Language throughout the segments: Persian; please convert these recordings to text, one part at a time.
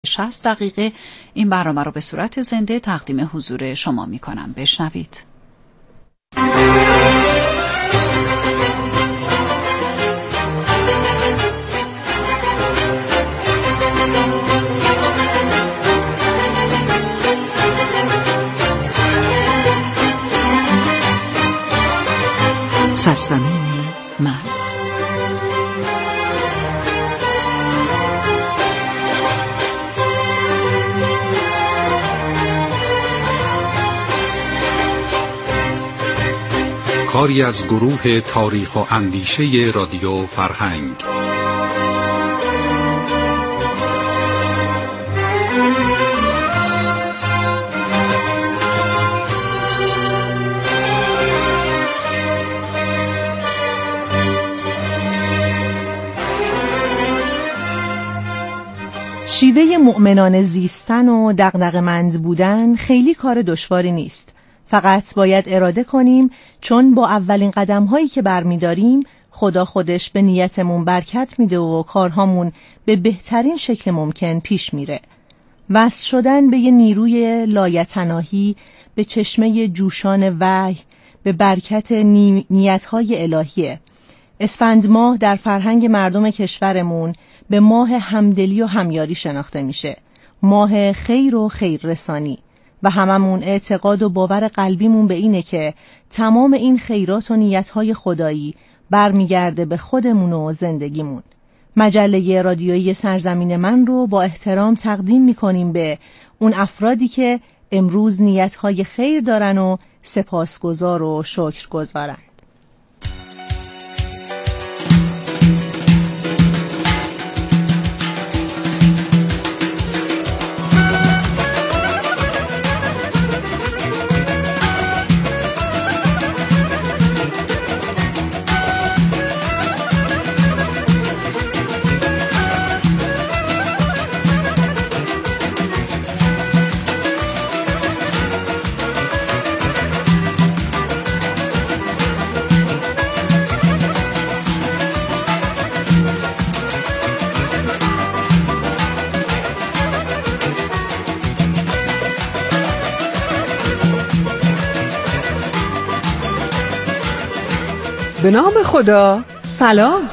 60 دقیقه این برنامه رو به صورت زنده تقدیم حضور شما می‌کنم. بشنوید. سرزمین من. کاری از گروه تاریخ و اندیشه رادیو فرهنگ. شیوه مؤمنانه زیستن و دغدغه‌مند بودن خیلی کار دشواری نیست. فقط باید اراده کنیم، چون با اولین قدم‌هایی که برمی‌داریم خدا خودش به نیتمون برکت میده و کارهامون به بهترین شکل ممکن پیش میره. وصل شدن به یه نیروی لایتناهی، به چشمه جوشان وحی، به برکت نیت‌های الهیه. اسفند ماه در فرهنگ مردم کشورمون به ماه همدلی و همیاری شناخته میشه. ماه خیر و خیر رسانی. و هممون اعتقاد و باور قلبیمون به اینه که تمام این خیرات و نیت‌های خدایی برمیگرده به خودمون و زندگیمون. مجله رادیویی سرزمین من رو با احترام تقدیم میکنیم به اون افرادی که امروز نیت‌های خیر دارن و سپاسگزار و شکرگزارن. به نام خدا. سلام.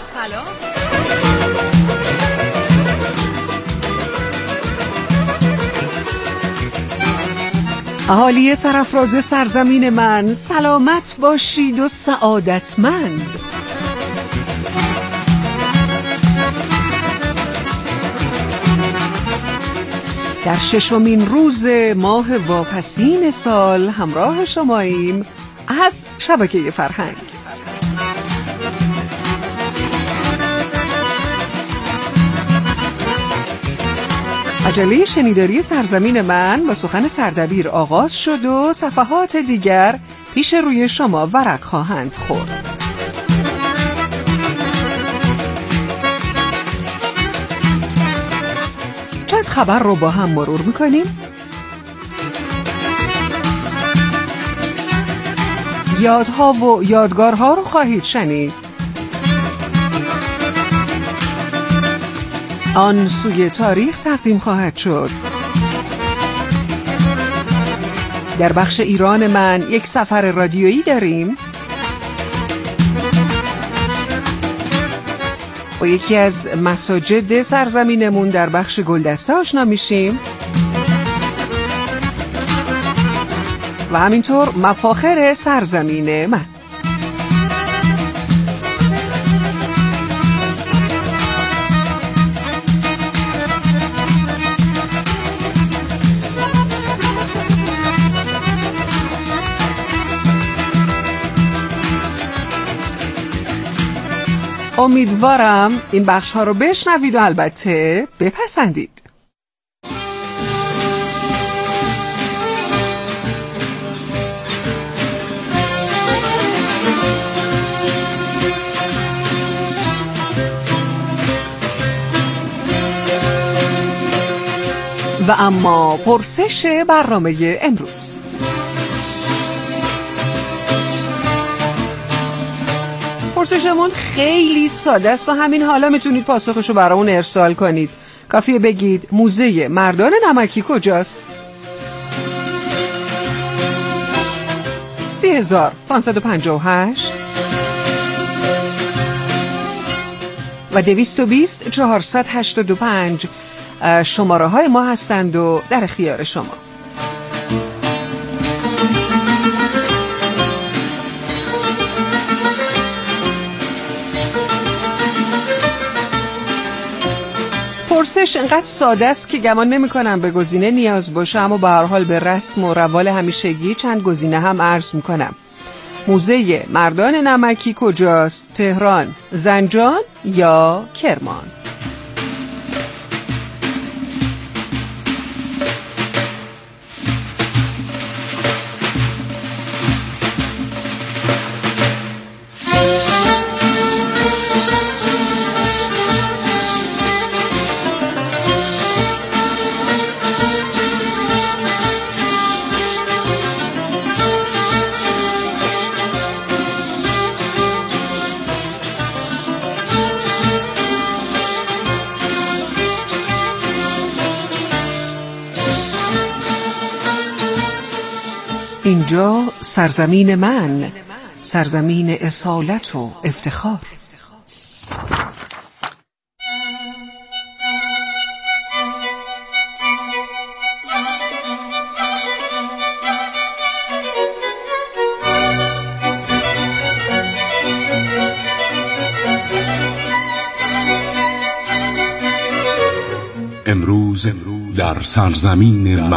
اهالی سرافراز سرزمین من، سلامت باشید و سعادتمند. در 6مین روز ماه واپسین سال همراه شماییم از شبکه فرهنگ. عجله شنیداری سرزمین من با سخن سردبیر آغاز شد و صفحات دیگر پیش روی شما ورق خواهند خورد. چند خبر رو با هم مرور میکنیم. یادها و یادگارها رو خواهید شنید. آن سوی تاریخ تقدیم خواهد شد. در بخش ایران من یک سفر رادیویی داریم. با یکی از مساجد سرزمینمون در بخش گلدسته آشنا میشیم و همینطور مفاخر سرزمین من. امیدوارم این بخش ها رو بشنوید و البته بپسندید. و اما پرسش برنامه امروز. پرسشمون خیلی ساده است و همین حالا میتونید پاسخشو برامون ارسال کنید. کافیه بگید موزه مردان نمکی کجاست؟ 30,558 و 220,485 شماره های ما هستند و در اختیار شما. پرسش اینقدر ساده است که گمان نمی کنم به گزینه نیاز باشه، اما به هر حال به رسم و روال همیشگی چند گزینه هم عرض می کنم. موزه مردان نمکی کجاست؟ تهران، زنجان یا کرمان؟ اینجا سرزمین من، سرزمین اصالت و افتخار. امروز در سرزمین من.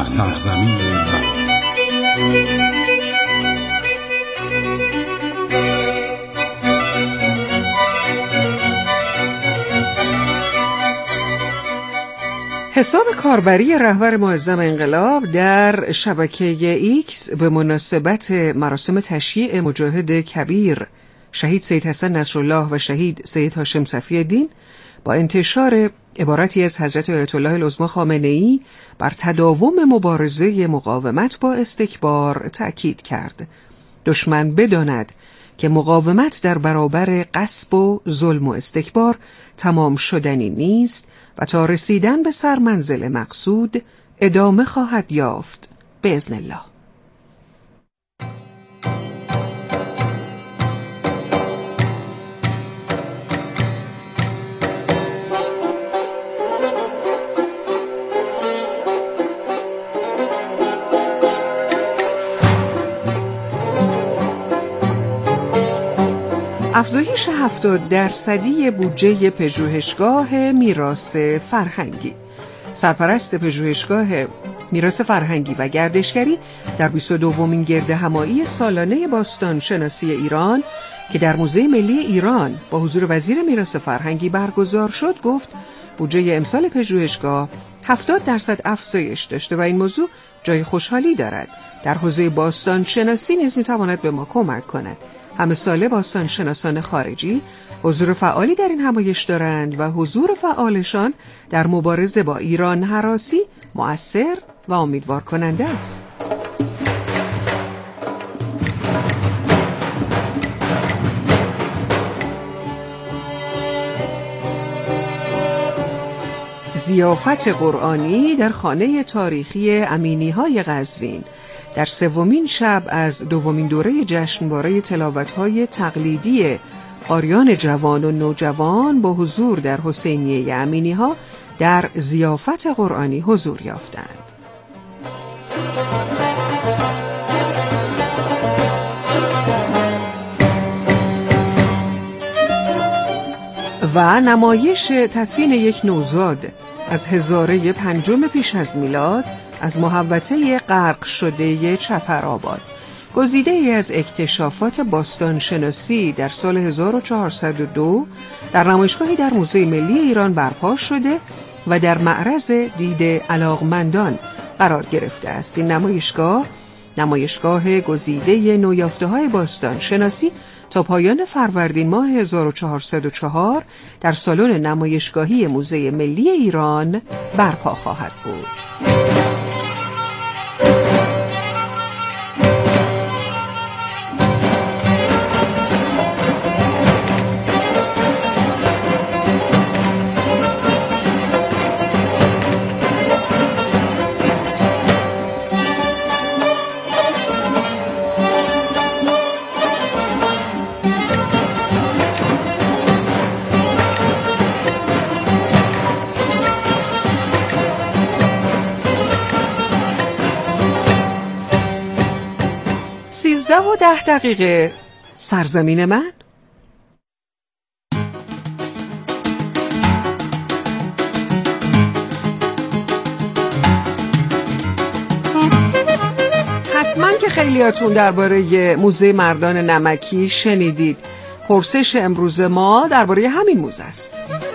حساب کاربری رهبر معظم انقلاب در شبکه ایکس به مناسبت مراسم تشییع مجاهد کبیر شهید سید حسن نصرالله و شهید سید هاشم صفی‌الدین با انتشار عبارتی از حضرت آیت الله العظمی خامنه‌ای بر تداوم مبارزه مقاومت با استکبار تأکید کرد. دشمن بداند که مقاومت در برابر غصب و ظلم و استکبار تمام شدنی نیست و تا رسیدن به سرمنزل مقصود ادامه خواهد یافت باذن الله. افزایش 70% بودجه پژوهشگاه میراث فرهنگی. سرپرست پژوهشگاه میراث فرهنگی و گردشگری در 22مین گرد همایی سالانه باستان شناسی ایران که در موزه ملی ایران با حضور وزیر میراث فرهنگی برگزار شد گفت بودجه امسال پژوهشگاه 70% افزایش داشته و این موضوع جای خوشحالی دارد. در حوزه باستان شناسی نیز میتواند به ما کمک کند. همه ساله باستان شناسان خارجی حضور فعالی در این همایش دارند و حضور فعالشان در مبارزه با ایران هراسی مؤثر و امیدوار کننده است. ضیافت قرآنی در خانه تاریخی امینی‌های قزوین در سومین شب از دومین دوره جشنواره تلاوت‌های تقلیدی قاریان جوان و نوجوان با حضور در حسینیه امینی‌ها در ضیافت قرآنی حضور یافتند. و نمایش تدفین یک نوزاد از هزاره 5 پیش از میلاد از محوطه غرق شده چپرآباد، گزیده ای از اکتشافات باستانشناسی در سال 1402 در نمایشگاهی در موزه ملی ایران برپا شده و در معرض دید علاقمندان قرار گرفته است. این نمایشگاه گزیده نویافته‌های باستانشناسی تا پایان فروردین ماه 1404 در سالن نمایشگاهی موزه ملی ایران برپا خواهد بود. 11:10 سرزمین من. حتما که خیلیاتون درباره موزه مردان نمکی شنیدید. پرسش امروز ما درباره همین موزه است.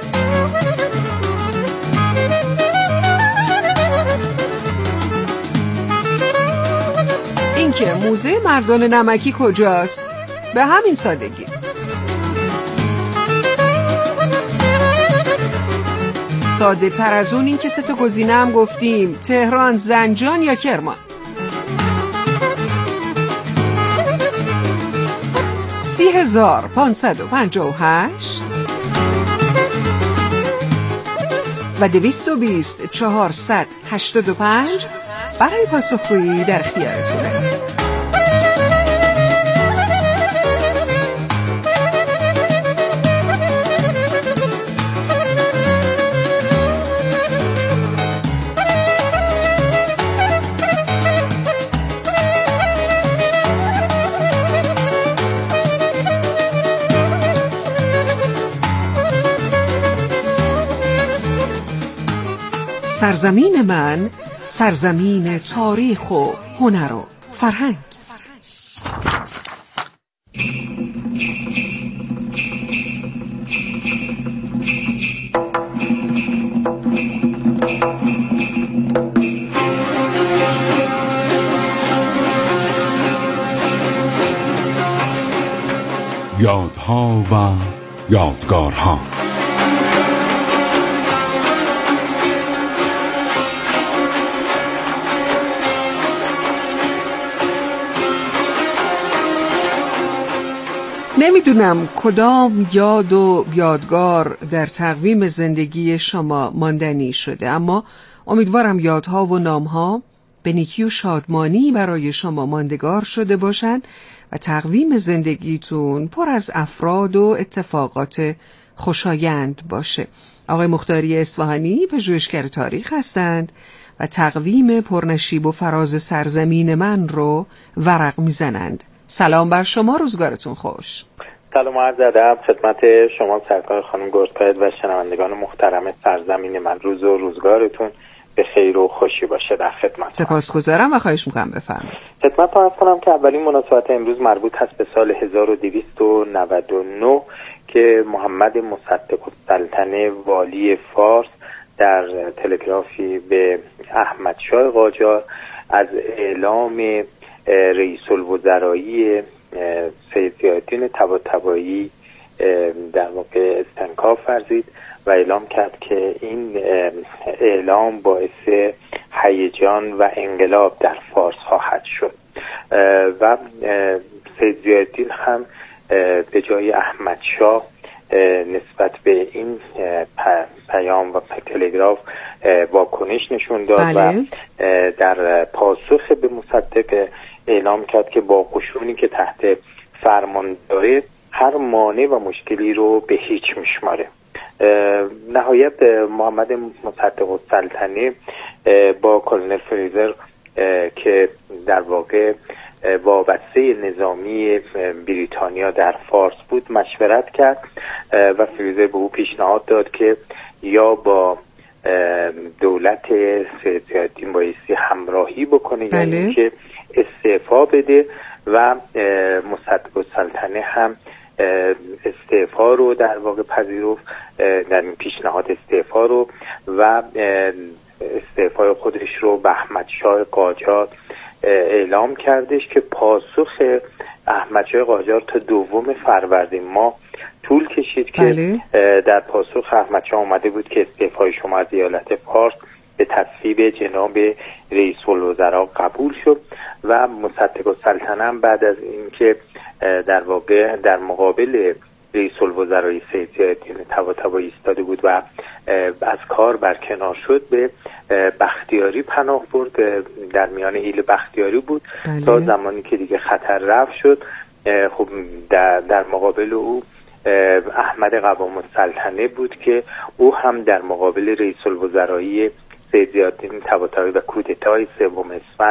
اینکه موزه مردان نمکی کجاست؟ به همین سادگی. ساده تر از اون این که 3 گزینه هم گفتیم: تهران، زنجان یا کرمان. 30,558 و 220,485 برای پاسخگویی در اختیارتونه. سرزمین من، سرزمین تاریخ و هنر و فرهنگ. یادها و یادگارها. نمیدونم کدام یاد و یادگار در تقویم زندگی شما ماندنی شده، اما امیدوارم یادها و نامها به نیکی و شادمانی برای شما ماندگار شده باشند و تقویم زندگیتون پر از افراد و اتفاقات خوشایند باشه. آقای مختاری اصفهانی پژوهشگر تاریخ هستند و تقویم پرنشیب و فراز سرزمین من رو ورق میزنند. سلام بر شما، روزگارتون خوش. سلام عرض ادب خدمت شما سرکار خانم گرسپید و شنوندگان محترم سرزمین من. روز و روزگارتون به خیر و خوشی باشه. در خدمت. سپاسگزارم و خواهش میکنم بفرمایید. خدمت عرض کنم که اولین مناسبت امروز مربوط هست به سال 1299 که محمد مصدق السلطنه والی فارس در تلگرافی به احمد شاه قاجار از اعلام رئیس الوزرایی سید ضیاءالدین طباطبایی در واقع استنکاف ورزید و اعلام کرد که این اعلام باعث هیجان و انقلاب در فارس خواهد شد و سید ضیاءالدین هم به جای احمد شاه نسبت به این پیام و تلگراف واکنش نشون داد. بله. و در پاسخ به مصدق اعلام کرد که با قشونی که تحت فرمان داره هر مانع و مشکلی رو به هیچ میشماره. نهایت محمد مصدق السلطنه با کلونل فریزر که در واقع وابسته نظامی بریتانیا در فارس بود مشورت کرد و فریزر به او پیشنهاد داد که یا با دولت سید ضیاءالدین بایستی همراهی بکنه یا اینکه استعفا بده و مصدق السلطنه هم استعفا رو در واقع پذیرفت، در این پیشنهاد استعفا رو و استعفای خودش رو به احمد شاه قاجار اعلام کردش که پاسخ احمد شاه قاجار تا 2 فروردین ماه طول کشید که در پاسخ احمد شاه اومده بود که استعفای شما از ایالت فارس به تصویب جناب رئیس الوزراء قبول شد و مصدق السلطنه هم بعد از اینکه در واقع در مقابل رئیس الوزراء سید ضیاءالدین طباطبایی ایستاده بود و از کار برکنار شد به بختیاری پناه برد. در میان ایل بختیاری بود تا زمانی که دیگه خطر رفع شد. خب در مقابل او احمد قوام السلطنه بود که او هم در مقابل رئیس الوزراء سید ضیاءالدین طباطبایی و کودتای 3 اسفند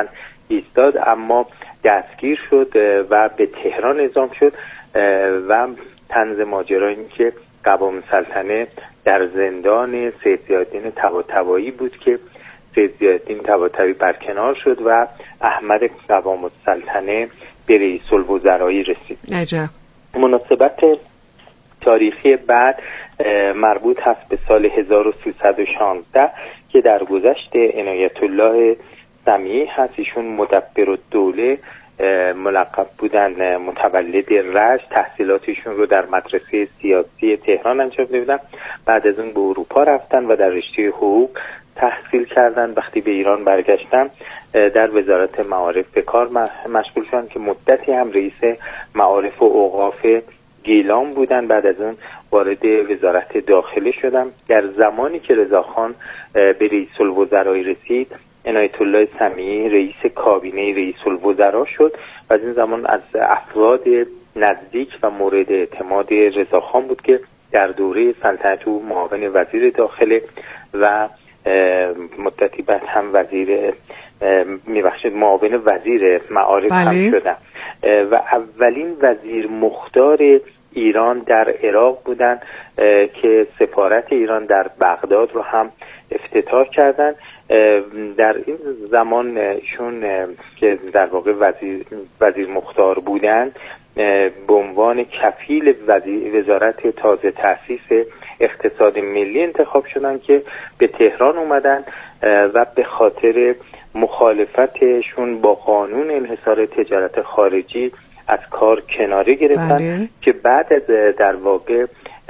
ایستاد، اما دستگیر شد و به تهران اعزام شد و طنز ماجرا این که قوام سلطنه در زندان سید ضیاءالدین طباطبایی بود که سید ضیاءالدین طباطبایی برکنار شد و احمد قوام السلطنه به رئیس الوزرایی رسید. عجب. مناسبت تاریخی بعد مربوط هست به سال 1316 که در گذشت عنایت الله سمیعی هست. ایشون مدبرالدوله ملقب بودن، متولد رشت، تحصیلاتشون رو در مدرسه سیاسی تهران انجام دادن. بعد از اون به اروپا رفتن و در رشته حقوق تحصیل کردن. وقتی به ایران برگشتن در وزارت معارف به کار مشغول شدن که مدتی هم رئیس معارف و اوقاف گیلان بودن. بعد از اون وارد وزارت داخله شدن. در زمانی که رضاخان به رئیس الوزرایی رسید، عنایت الله سمیعی رئیس کابینه رئیس الوزراء شد و از این زمان از افراد نزدیک و مورد اعتماد رضاخان بود که در دوره سلطنت او معاون وزیر داخله و مدتی بعد هم معاون وزیر معارف هم شدن و اولین وزیر مختار ایران در عراق بودن که سفارت ایران در بغداد رو هم افتتاح کردن. در این زمان ایشون که در واقع وزیر مختار بودن به عنوان کفیل وزارت تازه تأسیس اقتصاد ملی انتخاب شدن که به تهران اومدن و به خاطر مخالفتشون با قانون انحصار تجارت خارجی از کار کناره گرفتن که بعد از در واقع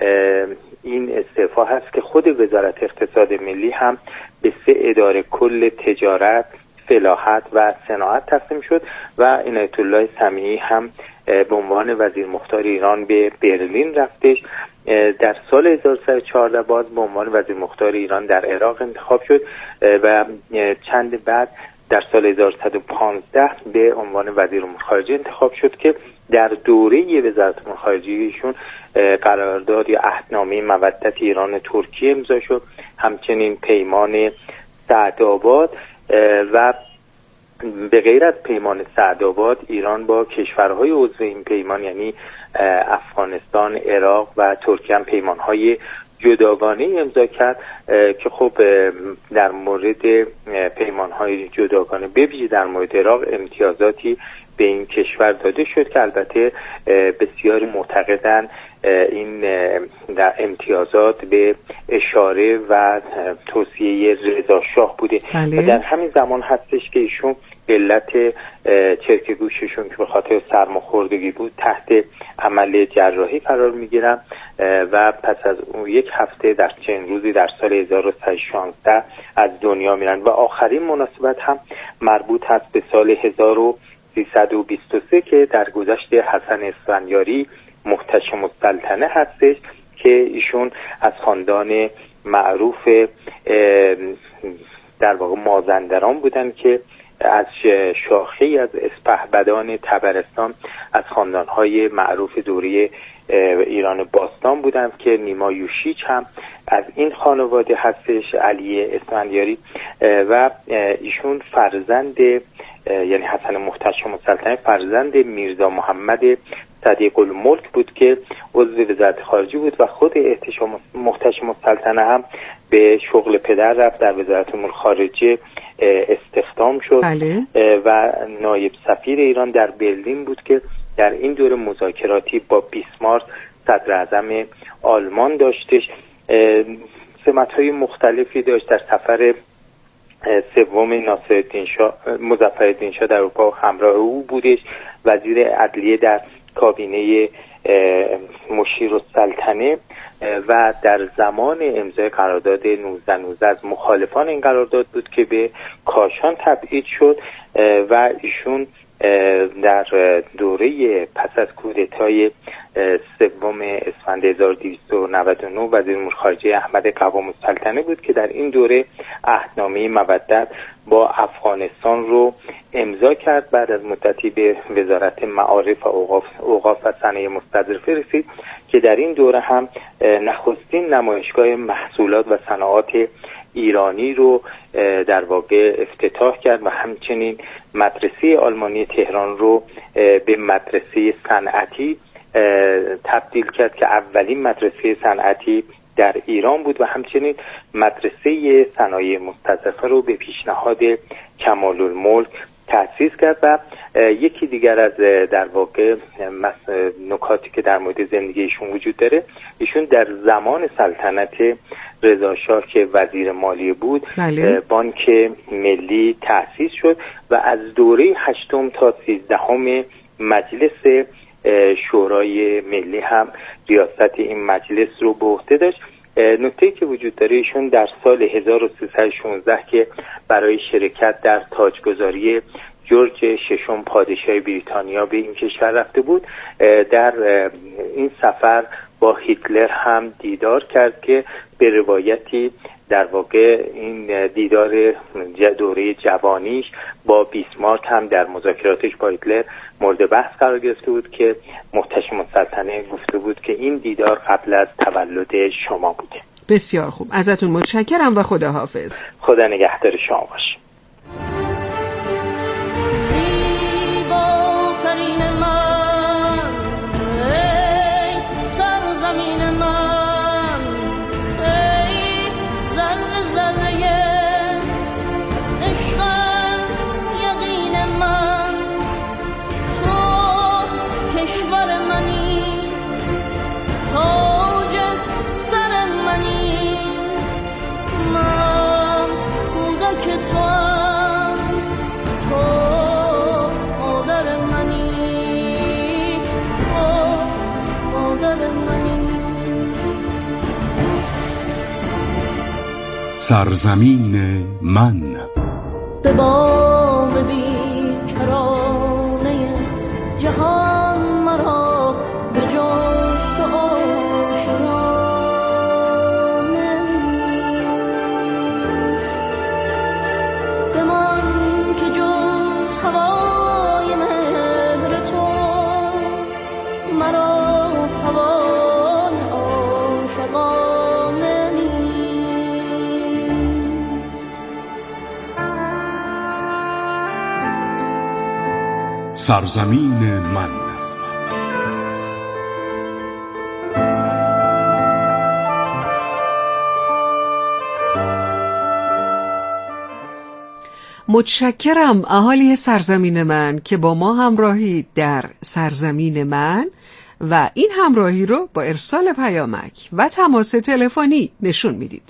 این استعفا هست که خود وزارت اقتصاد ملی هم به 3 اداره کل تجارت، فلاحت و صناعت تقسیم شد و عنایت الله سمیعی هم به عنوان وزیر مختار ایران به برلین رفتش. در سال 1314 باز به عنوان وزیر مختار ایران در عراق انتخاب شد و چند بعد در سال 1115 به عنوان وزیر امور خارجه انتخاب شد که در دوره وزارت امور خارجه ایشون قرارداد یا عهدنامه مودت ایران ترکیه امضا شد، همچنین پیمان سعدآباد و به غیر از پیمان سعدآباد ایران با کشورهای عضو این پیمان یعنی افغانستان، عراق و ترکیه هم پیمانهای جداگانه امضا کرد که خب در مورد پیمانهای جداگانه به ویژه در مورد عراق امتیازاتی به این کشور داده شد که البته بسیاری معتقدند این در امتیازات به اشاره و توصیه رضا شاه بوده و در همین زمان هستش که ایشون علت چرک گوششون که به خاطر سرماخوردگی بود تحت عمل جراحی قرار میگیرن و پس از اون 1 هفته در چند روزی در سال 1316 از دنیا میرن و آخرین مناسبت هم مربوط هست به سال 1323 که در گذشت حسن اسفندیاری محتشم السلطنه هستش که ایشون از خاندان معروف در واقع مازندران بودن که از شاخه‌ای از اسپهبدان طبرستان از خاندان‌های معروف دوره ایران باستان بودند که نیما یوشیچ هم از این خانواده هستش، علی اسفندیاری و ایشون فرزند یعنی حسن محتشم السلطنه فرزند میرزا محمد صدیق الملک بود که عضو وزارت خارجه بود و خود محتشم السلطنه هم به شغل پدر رفت، در وزارت امور خارجه استخدام شد و نایب سفیر ایران در برلین بود که در این دوره مذاکراتی با بیسمارک صدر اعظم آلمان داشتش. سمت‌های مختلفی داشت. در سفر سوم مظفرالدین شاه در اروپا همراه او بودش. وزیر عدلیه در کابینه مشیرالسلطنه و در زمان امضای قرارداد 1919 از مخالفان این قرارداد بود که به کاشان تبعید شد و ایشون در دوره پس از کودتای 3 اسفند 1299 وزیر امور خارجه احمد قوام السلطنه بود که در این دوره عهدنامه مودت با افغانستان رو امضا کرد. بعد از مدتی به وزارت معارف و اوقاف و صنایع مستظرفه رسید که در این دوره هم نخستین نمایشگاه محصولات و صنایع ایرانی رو در واقع افتتاح کرد و همچنین مدرسه آلمانی تهران رو به مدرسه صنعتی تبدیل کرد که اولین مدرسه صنعتی در ایران بود و همچنین مدرسه صنایع مستضعفه رو به پیشنهاد کمال الملک تأسیس کرد. و یکی دیگر از در واقع نکاتی که در مورد زندگیشون وجود داره، ایشون در زمان سلطنت رضا شاه که وزیر مالیه بود بانک ملی تأسیس شد و از دوره 8 تا 13 مجلس شورای ملی هم ریاست این مجلس رو به عهده داشت. نکته‌ای که وجود داره، ایشون در سال 1316 که برای شرکت در تاجگذاری جورج ششم پادشاه بریتانیا به این کشور رفته بود، در این سفر با هیتلر هم دیدار کرد که به روایتی در واقع این دیدار دوره جوانیش با بیسمارک هم در مذاکراتش با هیتلر مورد بحث قرار گرفته بود که محتشم السلطنه گفته بود که این دیدار قبل از تولد شما بوده. بسیار خوب، ازتون متشکرم و خداحافظ. خدا نگهدار شما باشه. سرزمین من به بام بیکرانه جهان مرا به جز تو آشیانه بمان که جز هوای مهر تو مرا هوای عاشقانه سرزمین من. متشکرم اهالی سرزمین من که با ما همراهید در سرزمین من و این همراهی رو با ارسال پیامک و تماس تلفنی نشون میدید.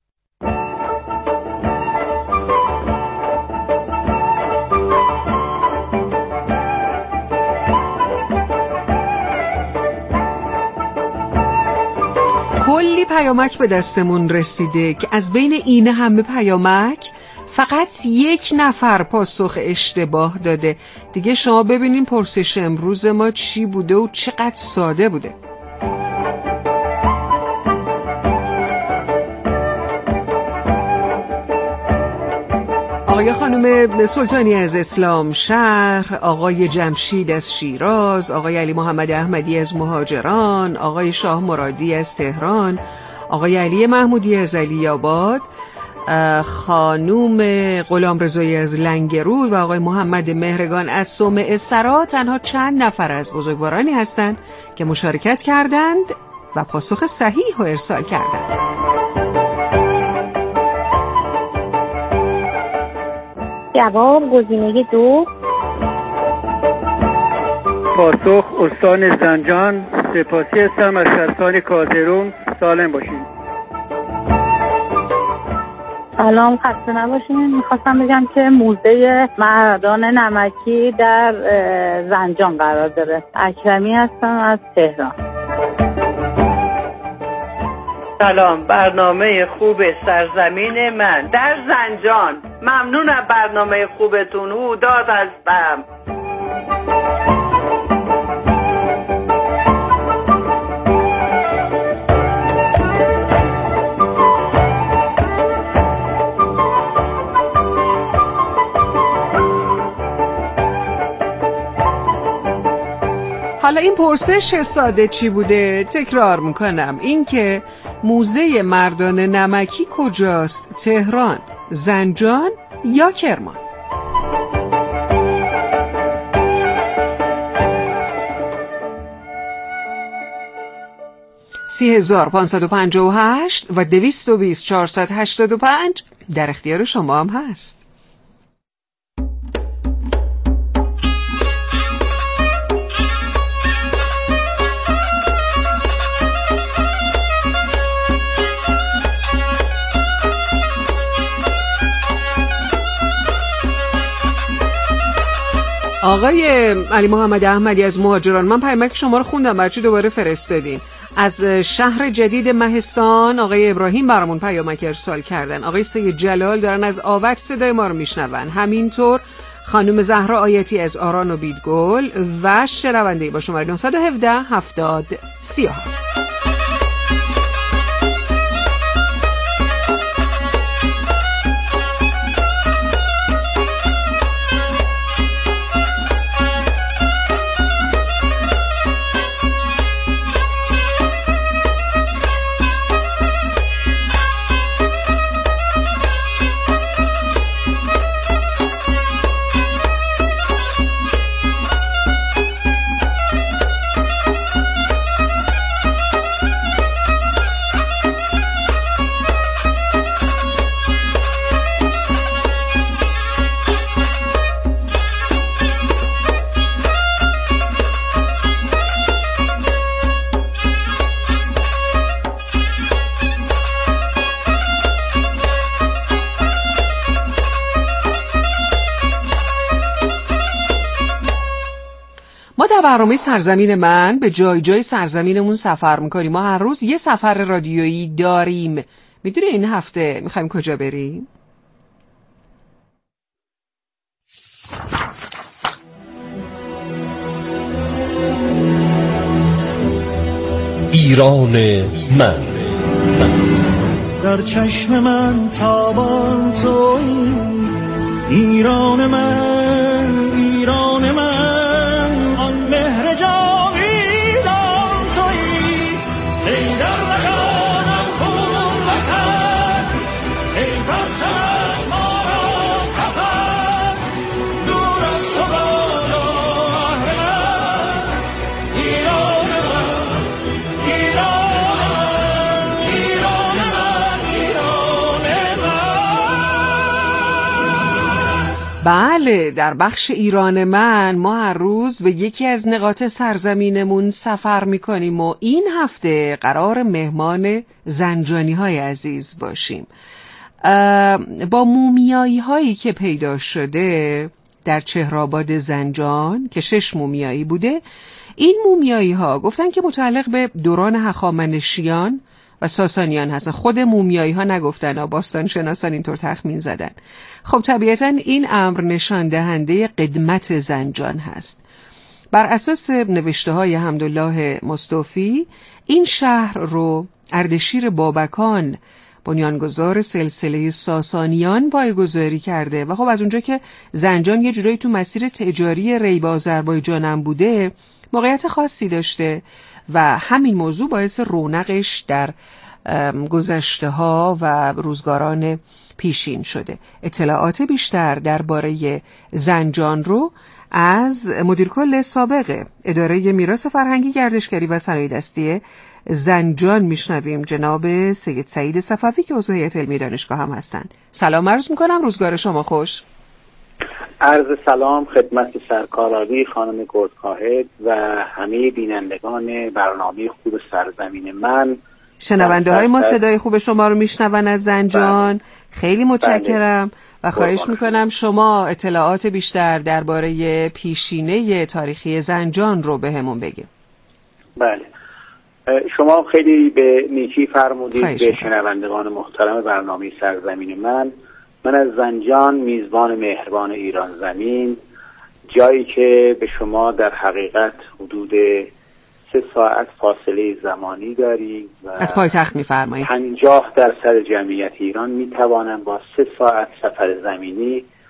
کلی پیامک به دستمون رسیده که از بین این همه پیامک فقط یک نفر پاسخ اشتباه داده. دیگه شما ببینین پرسش امروز ما چی بوده و چقدر ساده بوده. آقای خانم سلطانی از اسلام شهر، آقای جمشید از شیراز، آقای علی محمد احمدی از مهاجران، آقای شاه مرادی از تهران، آقای علی محمودی از علی آباد، خانوم غلامرضایی از لنگرود و آقای محمد مهرگان از صومعه سرا تنها چند نفر از بزرگوارانی هستند که مشارکت کردند و پاسخ صحیح رو ارسال کردند. جواب گزینه 2. پاسخ استان زنجان. سپاسی هستم از شهرستان کازرون. سالم باشین. سلام، خسته نباشین. میخواستم بگم که موزه مردان نمکی در زنجان قرار داره. اکرمی هستم از تهران. سلام، برنامه خوب سرزمین من در زنجان. ممنون از برنامه خوبتون. هوداد هستم. حالا این پرسش ساده چی بوده؟ تکرار میکنم. این که موزه مردان نمکی کجاست؟ تهران، زنجان یا کرمان؟ 30,558 و 220,485 در اختیار شما هم هست. آقای علی محمد احمدی از مهاجران، من پیامک شما رو خوندم، برچی دوباره فرستادین. از شهر جدید مهستان آقای ابراهیم برامون پیامک ارسال کردن. آقای سید جلال دارن از آوک صدای ما رو میشنون. همینطور خانم زهرا آیتی از آران و بیدگل و شنونده با شماره 917 70 37. برنامه سرزمین من به جای جای سرزمینمون سفر میکنیم. ما هر روز یه سفر رادیویی داریم. میدونی این هفته میخوایم کجا بریم؟ ایران من. در چشم من تابان تویی، ایران من، ایران من، آن مهر جاویدان تویی، ای در رگانم خون وطن، ای پرچم مارا کفن، دور از تو بادا اهل من، ایران من، ایران من، ایران من، ایران من. بله، در بخش ایران من ما هر روز به یکی از نقاط سرزمینمون سفر میکنیم و این هفته قرار مهمان زنجانی های عزیز باشیم. با مومیایی هایی که پیدا شده در چهرآباد زنجان که 6 مومیایی بوده، این مومیایی ها گفتن که متعلق به دوران هخامنشیان و ساسانیان هستن. خود مومیایی ها نگفتن، باستان شناسان اینطور تخمین زدن. خب طبیعتا این امر نشان دهنده قدمت زنجان هست. بر اساس نوشته های حمدالله مصطفی این شهر رو اردشیر بابکان بنیانگذار سلسله ساسانیان پایه‌گذاری کرده و خب از اونجا که زنجان یه جورایی تو مسیر تجاری ری با آذربایجان هم بوده، موقعیت خاصی داشته و همین موضوع باعث رونقش در گذشته ها و روزگاران پیشین شده. اطلاعات بیشتر درباره زنجان رو از مدیرکل سابق اداره میراث فرهنگی، گردشگری و صنایع دستی زنجان میشنویم، جناب سید سعید صفوی که عضو هیئت علمی دانشگاه هم هستند. سلام عرض میکنم، روزگار شما خوش. عرض سلام خدمت سرکارعالی خانم گردکاهد و همه بینندگان برنامه خوب سرزمین من. شنونده های ما صدای خوب شما رو میشنون از زنجان. خیلی متشکرم و خواهش میکنم شما اطلاعات بیشتر درباره پیشینه تاریخی زنجان رو بهمون بگید. بله، شما خیلی به نیکی فرمودید. به شنوندگان محترم برنامه سرزمین من از زنجان، میزبان مهربان ایران زمین، جایی که به شما در حقیقت حدود 3 ساعت فاصله زمانی داریم و از پایتخت می‌فرمایید 50% جمعیت ایران میتوانند با 3 ساعت سفر زمینی